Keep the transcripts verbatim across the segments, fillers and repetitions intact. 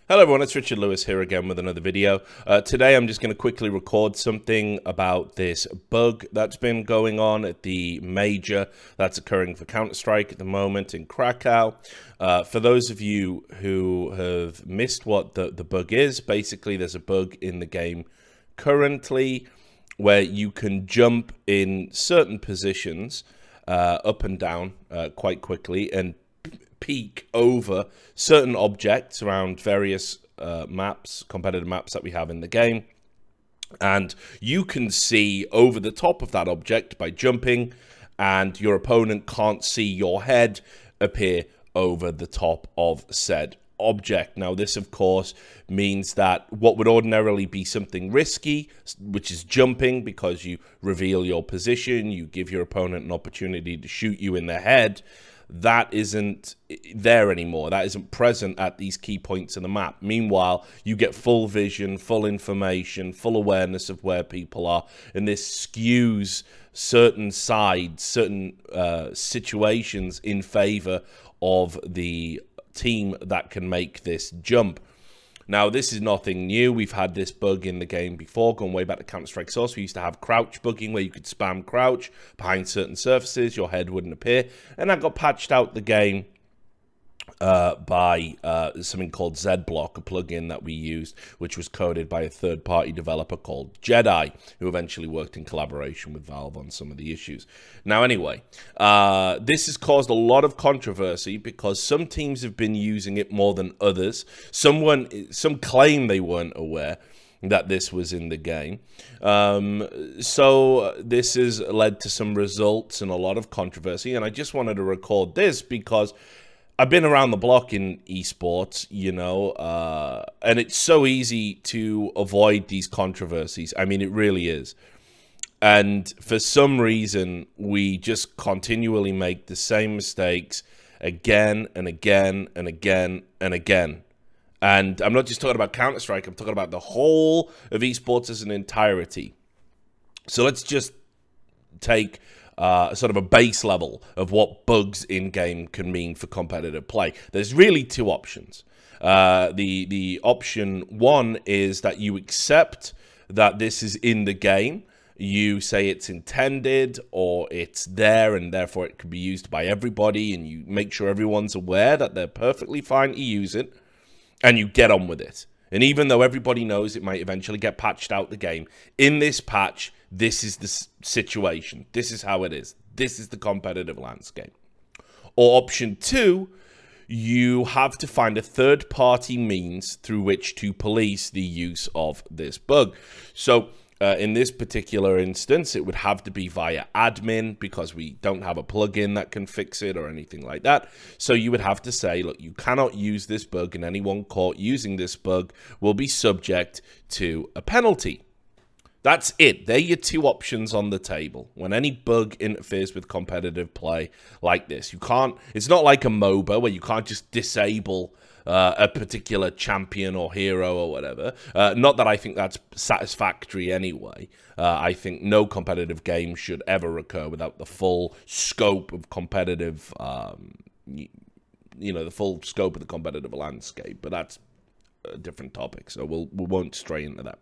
Hello everyone, it's Richard Lewis here again with another video. Uh, today I'm just going to quickly record something about this bug that's been going on at the major that's occurring for Counter-Strike at the moment in Krakow. Uh, for those of you who have missed what the, the bug is, basically there's a bug in the game currently where you can jump in certain positions uh, up and down uh, quite quickly and peek over certain objects around various uh, maps, competitive maps that we have in the game. And you can see over the top of that object by jumping, and your opponent can't see your head appear over the top of said object. Now, this, of course, means that what would ordinarily be something risky, which is jumping, because you reveal your position, you give your opponent an opportunity to shoot you in the head, that isn't there anymore. That isn't present at these key points in the map. Meanwhile, you get full vision, full information, full awareness of where people are, and this skews certain sides, certain uh, situations in favor of the team that can make this jump. Now, this is nothing new. We've had this bug in the game before, going way back to Counter-Strike Source. We used to have crouch bugging, where you could spam crouch behind certain surfaces, your head wouldn't appear, and that got patched out the game uh, by uh, something called ZBlock, a plugin that we used, which was coded by a third-party developer called Jedi, who eventually worked in collaboration with Valve on some of the issues. Now, anyway, uh, this has caused a lot of controversy because some teams have been using it more than others. Someone, some claim they weren't aware that this was in the game. Um, so this has led to some results and a lot of controversy, and I just wanted to record this because I've been around the block in esports, you know, uh, and it's so easy to avoid these controversies. I mean, it really is. And for some reason, we just continually make the same mistakes again and again and again and again. And I'm not just talking about Counter-Strike, I'm talking about the whole of esports as an entirety. So let's just take Uh, sort of a base level of what bugs in-game can mean for competitive play. There's really two options. Uh, the, the option one is that you accept that this is in the game. You say it's intended or it's there and therefore it can be used by everybody, and you make sure everyone's aware that they're perfectly fine to use it, and you get on with it. And even though everybody knows it might eventually get patched out the game, in this patch, this is the situation. This is how it is. This is the competitive landscape. Or option two, you have to find a third-party means through which to police the use of this bug. So uh, in this particular instance, it would have to be via admin because we don't have a plugin that can fix it or anything like that. So you would have to say, look, you cannot use this bug, and anyone caught using this bug will be subject to a penalty. That's it. They're your two options on the table when any bug interferes with competitive play like this. You can't, it's not like a MOBA where you can't just disable uh, a particular champion or hero or whatever. Uh, not that I think that's satisfactory anyway. Uh, I think no competitive game should ever occur without the full scope of competitive, um, you know, the full scope of the competitive landscape. But that's a different topic, so we'll, we won't stray into that.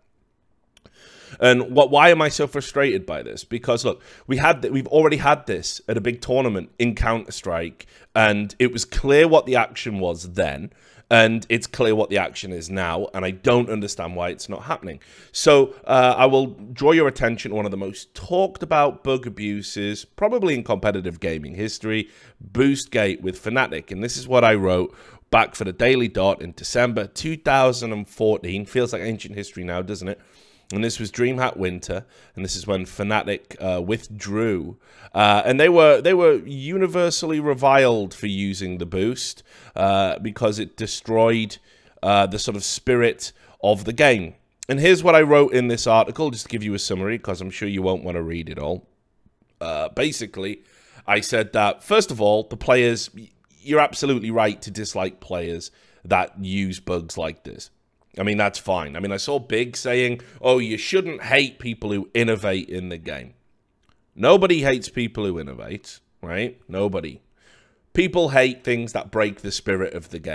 And what? Why am I so frustrated by this? Because look, we had we've already had this at a big tournament in Counter-Strike, and it was clear what the action was then, and it's clear what the action is now, and I don't understand why it's not happening. So uh, I will draw your attention to one of the most talked about bug abuses, probably in competitive gaming history, Boostgate with Fnatic, and this is what I wrote back for the Daily Dot in December two thousand fourteen. Feels like ancient history now, doesn't it? And this was DreamHack Winter, and this is when Fnatic uh, withdrew, uh, and they were they were universally reviled for using the boost uh, because it destroyed uh, the sort of spirit of the game. And here's what I wrote in this article, just to give you a summary, because I'm sure you won't want to read it all. Uh, basically, I said that first of all, the players, you're absolutely right to dislike players that use bugs like this. I mean, that's fine. I mean, I saw Big saying, oh, you shouldn't hate people who innovate in the game. Nobody hates people who innovate, right? Nobody. People hate things that break the spirit of the game.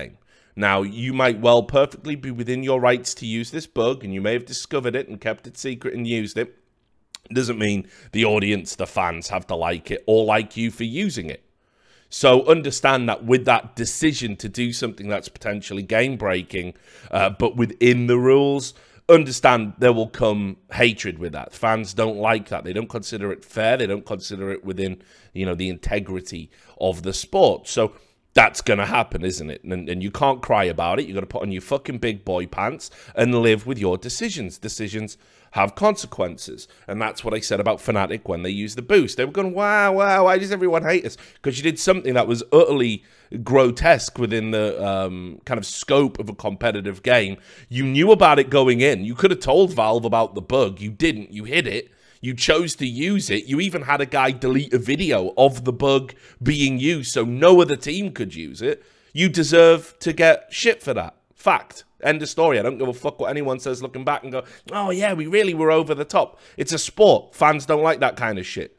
Now, you might well perfectly be within your rights to use this bug, and you may have discovered it and kept it secret and used it. It doesn't mean the audience, the fans, have to like it or like you for using it. So understand that with that decision to do something that's potentially game-breaking, uh, but within the rules, understand there will come hatred with that. Fans don't like that. They don't consider it fair. They don't consider it within, you know, the integrity of the sport. So that's going to happen, isn't it? And, and you can't cry about it. You've got to put on your fucking big boy pants and live with your decisions. Decisions have consequences. And that's what I said about Fnatic when they used the boost. They were going, wow, wow, why does everyone hate us? Because you did something that was utterly grotesque within the um, kind of scope of a competitive game. You knew about it going in. You could have told Valve about the bug. You didn't. You hid it. You chose to use it. You even had a guy delete a video of the bug being used so no other team could use it. You deserve to get shit for that. Fact. End of story. I don't give a fuck what anyone says looking back and go, oh yeah, we really were over the top. It's a sport. Fans don't like that kind of shit.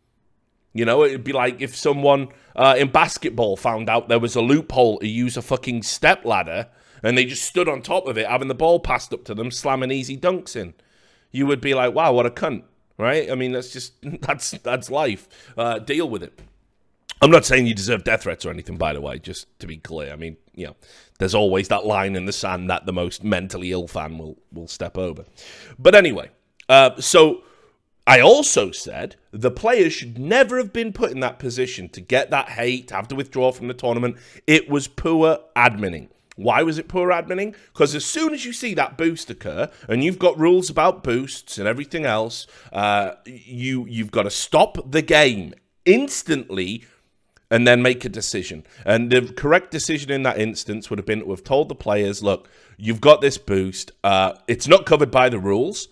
You know, it'd be like if someone uh, in basketball found out there was a loophole to use a fucking step ladder and they just stood on top of it, having the ball passed up to them, slamming easy dunks in. You would be like, wow, what a cunt. Right? I mean, that's just, that's that's life. Uh, deal with it. I'm not saying you deserve death threats or anything, by the way, just to be clear. I mean, you know, there's always that line in the sand that the most mentally ill fan will, will step over. But anyway, uh, so I also said the players should never have been put in that position to get that hate, to have to withdraw from the tournament. It was poor adminning. Why was it poor adminning? Because as soon as you see that boost occur, and you've got rules about boosts and everything else, uh, you, you've got to stop the game instantly and then make a decision. And the correct decision in that instance would have been to have told the players, look, you've got this boost. Uh, it's not covered by the rules.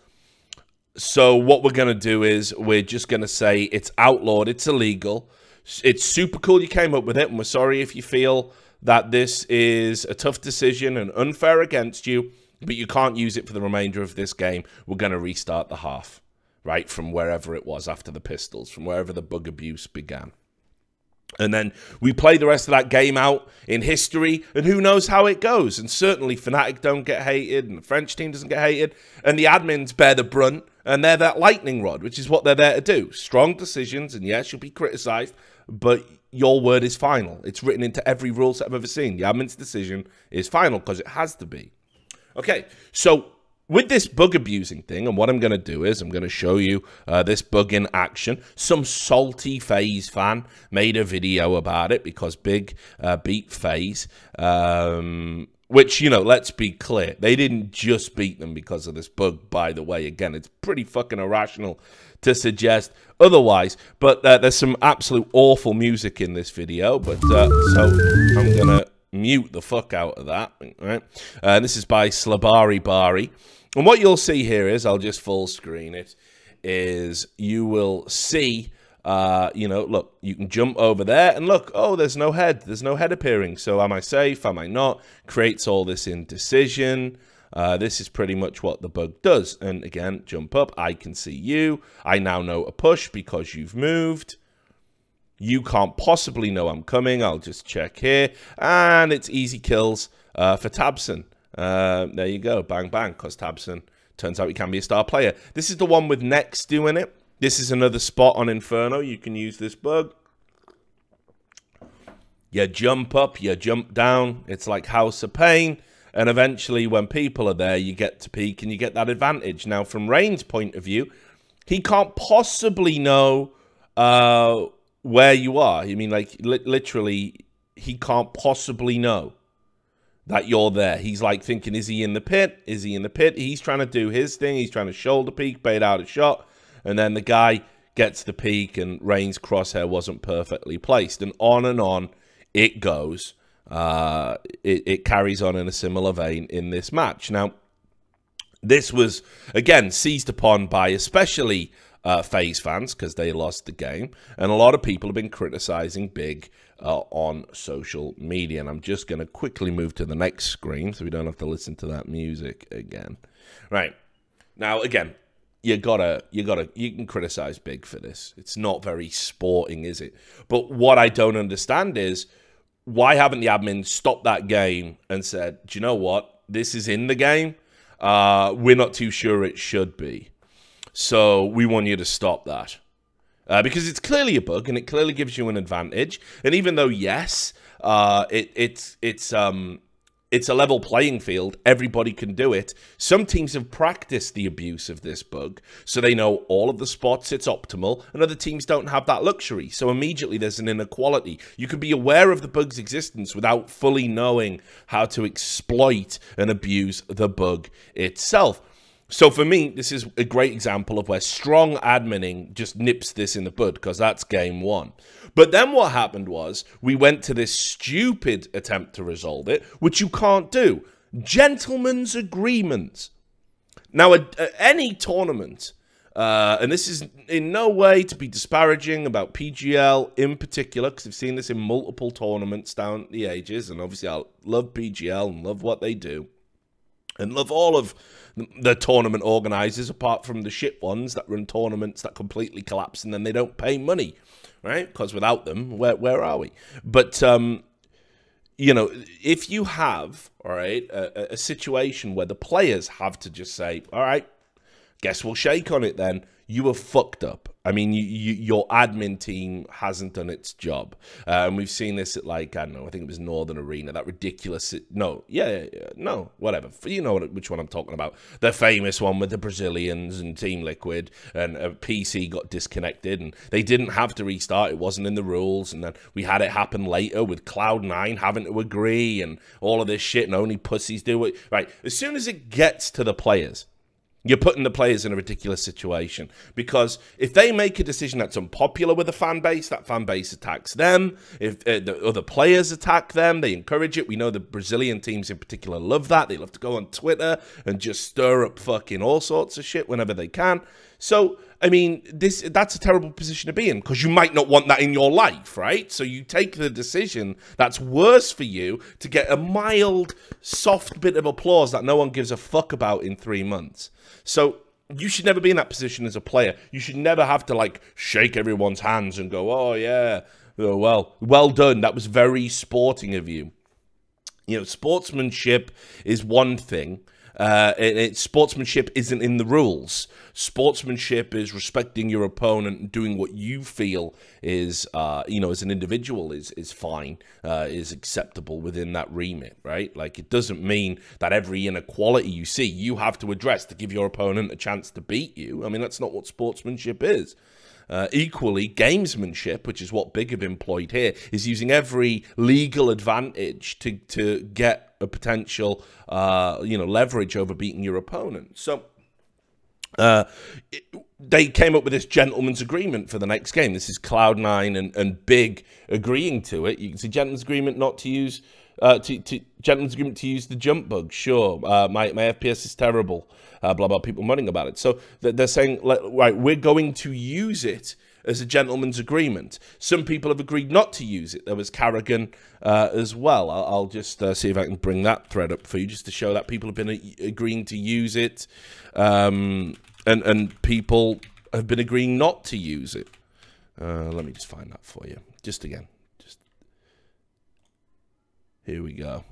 So what we're going to do is we're just going to say it's outlawed, it's illegal. It's super cool you came up with it, and we're sorry if you feel that this is a tough decision and unfair against you, but you can't use it for the remainder of this game. We're going to restart the half, right, from wherever it was after the pistols, from wherever the bug abuse began. And then we play the rest of that game out in history, and who knows how it goes. And certainly Fnatic don't get hated, and the French team doesn't get hated, and the admins bear the brunt, and they're that lightning rod, which is what they're there to do. Strong decisions, and yes, you'll be criticised, but your word is final. It's written into every rule set I've ever seen. The admin's decision is final because it has to be. Okay, so with this bug abusing thing, and what I'm going to do is I'm going to show you uh, this bug in action. Some salty FaZe fan made a video about it because Big uh, beat FaZe. Um, which, you know, let's be clear. They didn't just beat them because of this bug, by the way. Again, it's pretty fucking irrational to suggest otherwise. But uh, there's some absolute awful music in this video. But uh, so I'm going to mute the fuck out of that. Right? Uh, this is by Slabari Bari. And what you'll see here is, I'll just full screen it, is you will see, uh, you know, look, you can jump over there and look, oh, there's no head. There's no head appearing. So am I safe? Am I not? Creates all this indecision. Uh, this is pretty much what the bug does. And again, jump up. I can see you. I now know a push because you've moved. You can't possibly know I'm coming. I'll just check here. And it's easy kills uh, for tabseN. Uh, there you go. Bang, bang. Because tabseN turns out he can be a star player. This is the one with Next doing it. This is another spot on Inferno. You can use this bug. You jump up, you jump down. It's like House of Pain. And eventually, when people are there, you get to peek and you get that advantage. Now, from Rain's point of view, he can't possibly know uh, where you are. I mean, like, li literally, he can't possibly know that you're there. He's like thinking, is he in the pit? Is he in the pit? He's trying to do his thing. He's trying to shoulder peek, bait out a shot. And then the guy gets the peek and Rain's crosshair wasn't perfectly placed. And on and on it goes. Uh, it, it carries on in a similar vein in this match. Now, this was, again, seized upon by especially uh, FaZe fans because they lost the game. And a lot of people have been criticizing Big uh, on social media. And I'm just going to quickly move to the next screen so we don't have to listen to that music again. Right. Now, again, you gotta, you gotta, you can criticize Big for this. It's not very sporting, is it? But what I don't understand is, why haven't the admins stopped that game and said, do you know what? This is in the game. Uh, we're not too sure it should be. So we want you to stop that. Uh, because it's clearly a bug and it clearly gives you an advantage. And even though, yes, uh, it, it's, it's, um, it's a level playing field, everybody can do it. Some teams have practiced the abuse of this bug, so they know all of the spots it's optimal, and other teams don't have that luxury. So immediately there's an inequality. You can be aware of the bug's existence without fully knowing how to exploit and abuse the bug itself. So for me, this is a great example of where strong adminning just nips this in the bud, because that's game one. But then what happened was we went to this stupid attempt to resolve it, which you can't do. Gentlemen's agreements. Now, at, at any tournament, uh, and this is in no way to be disparaging about P G L in particular, because I've seen this in multiple tournaments down the ages, and obviously I love P G L and love what they do, and love all of the tournament organizers, apart from the shit ones that run tournaments that completely collapse and then they don't pay money, right? Because without them, where where are we? But um, you know, if you have, all right, a, a situation where the players have to just say, all right, guess we'll shake on it then, you have fucked up. I mean, you, you, your admin team hasn't done its job. Uh, and we've seen this at, like, I don't know, I think it was Northern Arena, that ridiculous, no, yeah, yeah, yeah no, whatever. You know which one I'm talking about. The famous one with the Brazilians and Team Liquid, and a P C got disconnected, and they didn't have to restart, it wasn't in the rules, and then we had it happen later with Cloud nine having to agree, and all of this shit, and only pussies do it. Right, as soon as it gets to the players, you're putting the players in a ridiculous situation, because if they make a decision that's unpopular with the fan base, that fan base attacks them. If uh, the other players attack them, they encourage it. We know the Brazilian teams in particular love that. They love to go on Twitter and just stir up fucking all sorts of shit whenever they can. So, I mean, this that's a terrible position to be in, because you might not want that in your life, right? So you take the decision that's worse for you to get a mild, soft bit of applause that no one gives a fuck about in three months. So you should never be in that position as a player. You should never have to, like, shake everyone's hands and go, oh, yeah, oh, well, well done. That was very sporting of you. You know, sportsmanship is one thing. Uh, it, it, sportsmanship isn't in the rules. Sportsmanship is respecting your opponent and doing what you feel is, uh, you know, as an individual is is fine, uh, is acceptable within that remit, right? Like, it doesn't mean that every inequality you see, you have to address to give your opponent a chance to beat you. I mean, that's not what sportsmanship is. Uh, equally, gamesmanship, which is what Big have employed here, is using every legal advantage to to get a potential, uh, you know, leverage over beating your opponent. So uh, it, they came up with this gentleman's agreement for the next game. This is Cloud nine and, and Big agreeing to it. You can see gentleman's agreement not to use, uh, to, to gentleman's agreement to use the jump bug. Sure, uh, my my F P S is terrible. Uh, blah blah. People moaning about it. So they're saying, right, we're going to use it as a gentleman's agreement. Some people have agreed not to use it. There was Carrigan uh, as well. I'll, I'll just uh, see if I can bring that thread up for you, just to show that people have been uh, agreeing to use it, um, and and people have been agreeing not to use it. Uh, let me just find that for you. Just again, just here we go.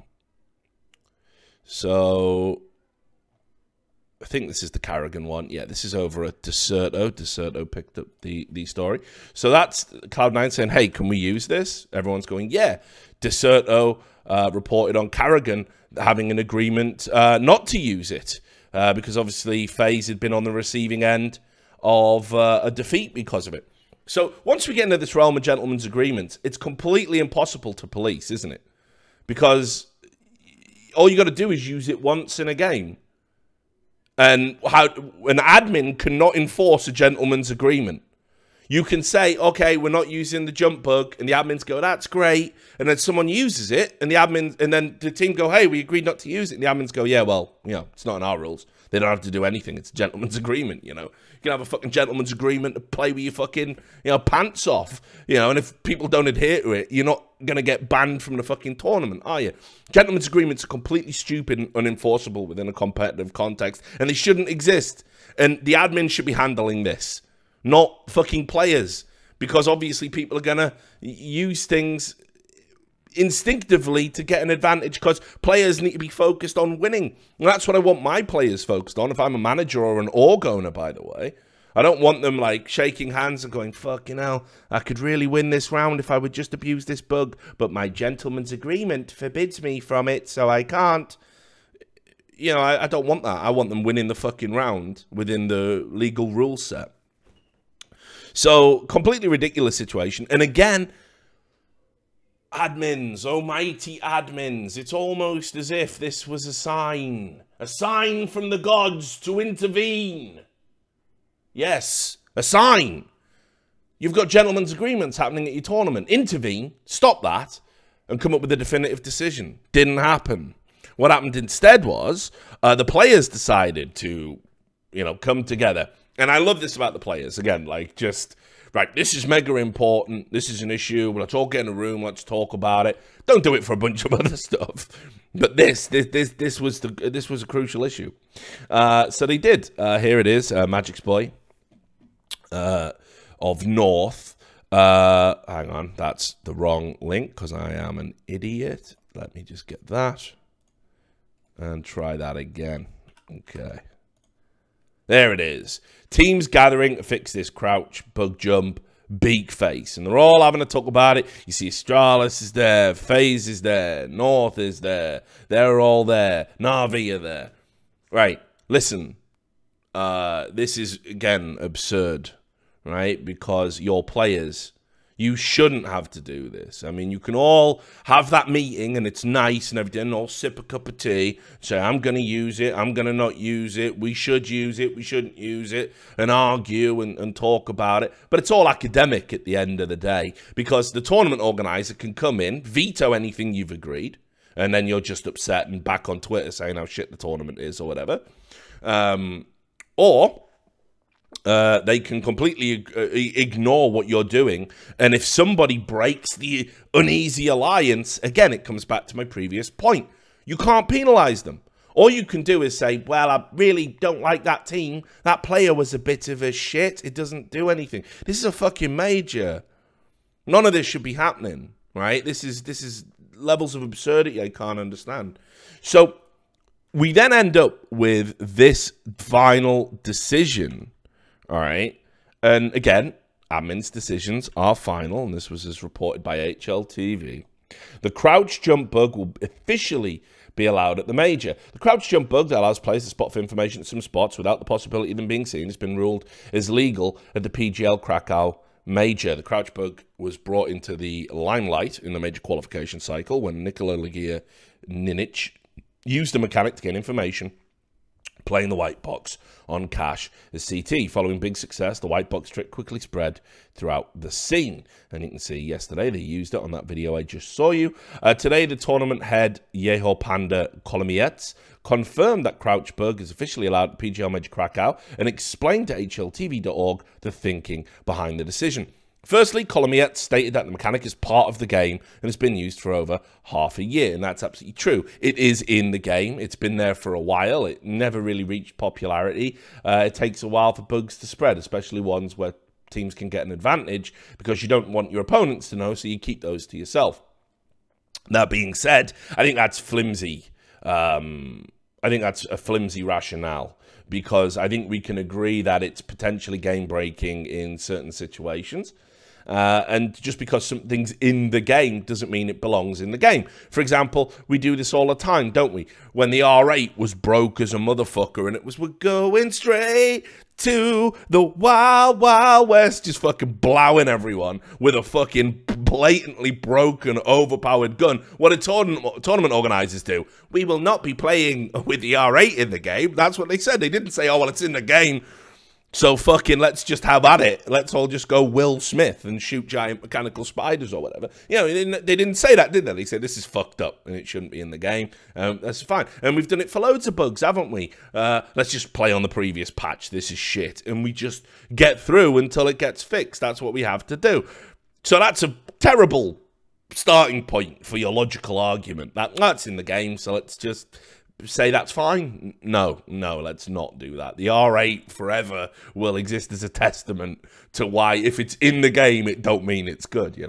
So I think this is the Carrigan one. Yeah, this is over at Deserto. Deserto picked up the, the story. So that's Cloud nine saying, hey, can we use this? Everyone's going, yeah. Deserto uh, reported on Carrigan having an agreement uh, not to use it, uh, because obviously FaZe had been on the receiving end of uh, a defeat because of it. So once we get into this realm of gentlemen's agreements, it's completely impossible to police, isn't it? Because all you got to do is use it once in a game. And how an admin cannot enforce a gentleman's agreement. You can say, okay, we're not using the jump bug, and the admins go, that's great. And then someone uses it, and the admin, and then the team go, hey, we agreed not to use it. And the admins go, yeah, well, you know, it's not in our rules. They don't have to do anything. It's a gentleman's agreement, you know. You can have a fucking gentleman's agreement to play with your fucking, you know, pants off, you know. And if people don't adhere to it, you're not going to get banned from the fucking tournament, are you? Gentlemen's agreements are completely stupid and unenforceable within a competitive context, and they shouldn't exist. And the admin should be handling this, not fucking players, because obviously people are going to use things instinctively to get an advantage because players need to be focused on winning. And that's what I want my players focused on if I'm a manager or an org owner, by the way. I don't want them, like, shaking hands and going, fucking hell, I could really win this round if I would just abuse this bug, but my gentleman's agreement forbids me from it, so I can't. You know, I, I don't want that. I want them winning the fucking round within the legal rule set. So, completely ridiculous situation. And again, admins, almighty admins, it's almost as if this was a sign. A sign from the gods to intervene. Yes, a sign. You've got gentlemen's agreements happening at your tournament. Intervene, stop that, and come up with a definitive decision. Didn't happen. What happened instead was uh, the players decided to, you know, come together. And I love this about the players. Again, like, just, right, this is mega important. This is an issue. Let's all get in a room. Let's talk about it. Don't do it for a bunch of other stuff. But this, this, this, this was the, this was a crucial issue. Uh, so they did. Uh, here it is, uh, Magic's Boy. Uh, of North. Uh, hang on, that's the wrong link because I am an idiot. Let me just get that and try that again. Okay. There it is. Teams gathering to fix this crouch, bug jump, beak face. And they're all having a talk about it. You see Astralis is there, FaZe is there, North is there. They're all there. Na'Vi are there. Right, listen. Uh, this is, again, absurd. Right? Because your players, you shouldn't have to do this. I mean, you can all have that meeting and it's nice and everything, all sip a cup of tea, say, I'm going to use it, I'm going to not use it, we should use it, we shouldn't use it, and argue and, and talk about it. But it's all academic at the end of the day because the tournament organizer can come in, veto anything you've agreed, and then you're just upset and back on Twitter saying how shit the tournament is or whatever. Um, or... Uh, they can completely uh, ignore what you're doing. And if somebody breaks the uneasy alliance, again, it comes back to my previous point. You can't penalize them. All you can do is say, well, I really don't like that team. That player was a bit of a shit. It doesn't do anything. This is a fucking major. None of this should be happening, right? This is, this is levels of absurdity I can't understand. So we then end up with this final decision. All right. And again, admin's decisions are final, and this was as reported by H L T V. The crouch jump bug will officially be allowed at the major. The crouch jump bug that allows players to spot for information at some spots without the possibility of them being seen has been ruled as legal at the P G L Krakow major. The crouch bug was brought into the limelight in the major qualification cycle when Nikola Legia Ninic used the mechanic to gain information playing the white box on Cash as C T. Following big success, the white box trick quickly spread throughout the scene. And you can see yesterday they used it on that video I just saw you. Uh, today, the tournament head, Yeho Panda Kolomiets, confirmed that Crouch Bug is officially allowed at P G L Major Krakow and explained to H L T V dot org the thinking behind the decision. Firstly, Kolomiet stated that the mechanic is part of the game and has been used for over half a year, and that's absolutely true. It is in the game. It's been there for a while. It never really reached popularity. Uh, it takes a while for bugs to spread, especially ones where teams can get an advantage because you don't want your opponents to know, so you keep those to yourself. That being said, I think that's flimsy. Um, I think that's a flimsy rationale, because I think we can agree that it's potentially game-breaking in certain situations. Uh, and just because something's in the game doesn't mean it belongs in the game. For example, we do this all the time, don't we? When the R eight was broke as a motherfucker and it was, we're going straight to the wild, wild west, just fucking blowing everyone with a fucking blatantly broken, overpowered gun. What do tournament, tournament organizers do? We will not be playing with the R eight in the game. That's what they said. They didn't say, oh, well, it's in the game, so fucking let's just have at it. Let's all just go Will Smith and shoot giant mechanical spiders or whatever. You know, they didn't, they didn't say that, did they? They said this is fucked up and it shouldn't be in the game. Um, that's fine. And we've done it for loads of bugs, haven't we? Uh, let's just play on the previous patch. This is shit. And we just get through until it gets fixed. That's what we have to do. So that's a terrible starting point for your logical argument. That, that's in the game, so let's just say that's fine. No, no, let's not do that. The R eight forever will exist as a testament to why, if it's in the game, it don't mean it's good, you know.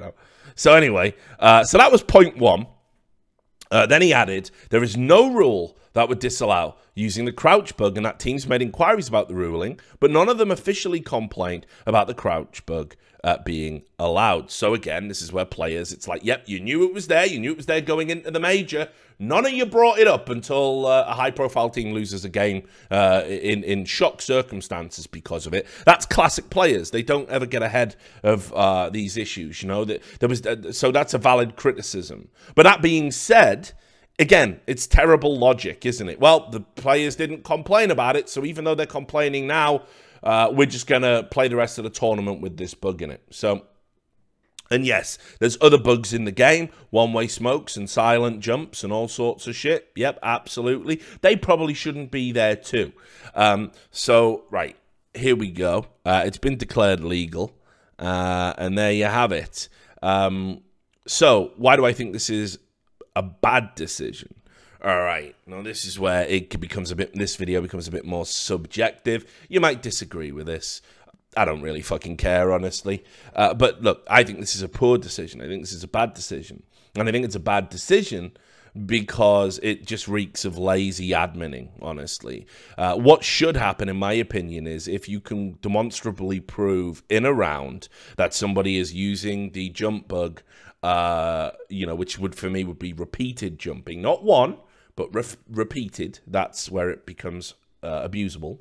So anyway, uh, so that was point one. Uh, then he added, there is no rule that would disallow using the crouch bug, and that teams made inquiries about the ruling, but none of them officially complained about the crouch bug uh, being allowed. So again, this is where players, it's like, yep, you knew it was there, you knew it was there going into the major. None of you brought it up until uh, a high-profile team loses a game uh, in, in shock circumstances because of it. That's classic players. They don't ever get ahead of uh, these issues, you know. That there was uh, so that's a valid criticism. But that being said, again, it's terrible logic, isn't it? Well, the players didn't complain about it, so even though they're complaining now, uh, we're just going to play the rest of the tournament with this bug in it. So... And yes, there's other bugs in the game, one-way smokes and silent jumps and all sorts of shit. Yep, absolutely. They probably shouldn't be there too. Um, so, right, here we go. Uh, it's been declared legal, uh, and there you have it. Um, so, why do I think this is a bad decision? All right, now this is where it becomes a bit, this video becomes a bit more subjective. You might disagree with this. I don't really fucking care, honestly. Uh, but look, I think this is a poor decision. I think this is a bad decision. And I think it's a bad decision because it just reeks of lazy adminning, honestly. Uh, what should happen, in my opinion, is if you can demonstrably prove in a round that somebody is using the jump bug, uh, you know, which would, for me, would be repeated jumping. Not one, but re repeated. That's where it becomes uh, abusable.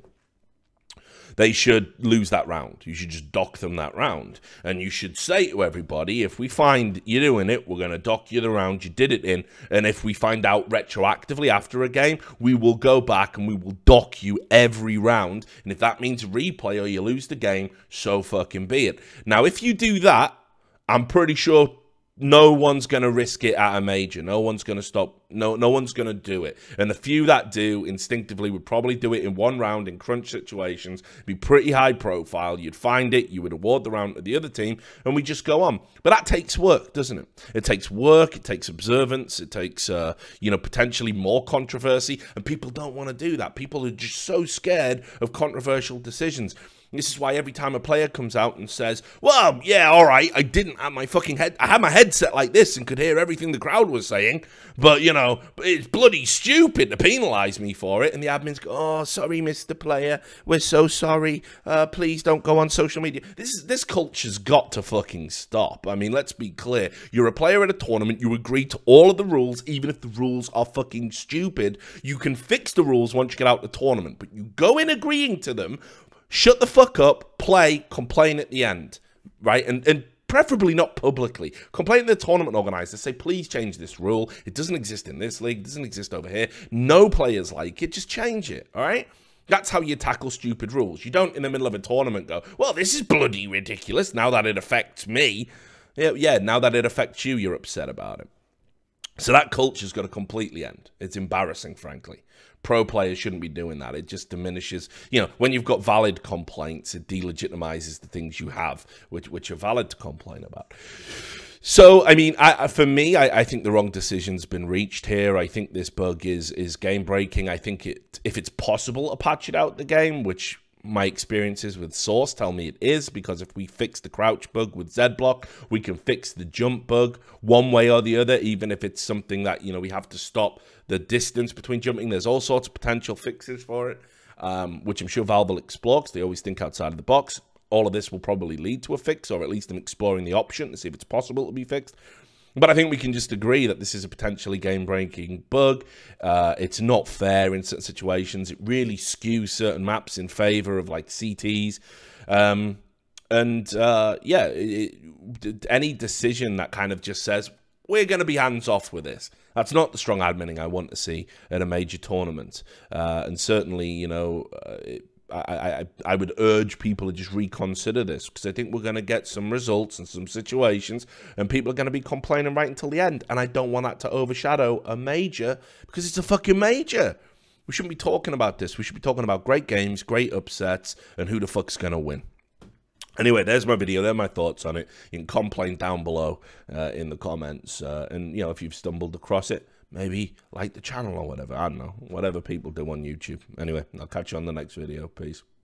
They should lose that round. You should just dock them that round. And you should say to everybody, if we find you doing it, we're going to dock you the round you did it in. And if we find out retroactively after a game, we will go back and we will dock you every round. And if that means replay or you lose the game, so fucking be it. Now, if you do that, I'm pretty sure no one's going to risk it at a major. No one's going to stop. No, no one's going to do it. And the few that do instinctively would probably do it in one round in crunch situations, be pretty high profile. You'd find it, you would award the round to the other team, and we just go on. But that takes work, doesn't it? It takes work, it takes observance, it takes, uh, you know, potentially more controversy, and people don't want to do that. People are just so scared of controversial decisions. This is why every time a player comes out and says, well, yeah, all right, I didn't have my fucking head, I had my headset like this and could hear everything the crowd was saying, but, you know, it's bloody stupid to penalise me for it. And the admins go, oh, sorry, Mister Player, we're so sorry, uh, please don't go on social media. This is, this culture's got to fucking stop. I mean, let's be clear. You're a player at a tournament, you agree to all of the rules, even if the rules are fucking stupid. You can fix the rules once you get out the tournament, but you go in agreeing to them, shut the fuck up, play, complain at the end, right? And and preferably not publicly. Complain to the tournament organizer, say, please change this rule. It doesn't exist in this league, it doesn't exist over here. No players like it, just change it, all right? That's how you tackle stupid rules. You don't, in the middle of a tournament, go, well, this is bloody ridiculous now that it affects me. Yeah, yeah, now that it affects you, you're upset about it. So that culture's got to completely end. It's embarrassing, frankly. Pro players shouldn't be doing that. It just diminishes, you know, when you've got valid complaints, it delegitimizes the things you have, which which are valid to complain about. So, I mean, I, for me, I, I think the wrong decision's been reached here. I think this bug is is game breaking. I think it, if it's possible to patch it out the game, which my experiences with Source tell me it is, because if we fix the crouch bug with Z-Block, we can fix the jump bug one way or the other, even if it's something that, you know, we have to stop the distance between jumping. There's all sorts of potential fixes for it, um, which I'm sure Valve will explore, because they always think outside of the box. All of this will probably lead to a fix, or at least them exploring the option to see if it's possible to be fixed. But I think we can just agree that this is a potentially game-breaking bug. Uh, it's not fair in certain situations. It really skews certain maps in favor of, like, C Ts. Um, and, uh, yeah, it, it, any decision that kind of just says, we're going to be hands-off with this, that's not the strong adminning I want to see at a major tournament. Uh, and certainly, you know, uh, it, I, I, I would urge people to just reconsider this, because I think we're going to get some results and some situations, and people are going to be complaining right until the end, and I don't want that to overshadow a major, because it's a fucking major. We shouldn't be talking about this. We should be talking about great games, great upsets, and who the fuck's going to win. Anyway, there's my video. There are my thoughts on it. You can complain down below uh, in the comments, uh, and, you know, if you've stumbled across it, maybe like the channel or whatever. I don't know. Whatever people do on YouTube. Anyway, I'll catch you on the next video. Peace.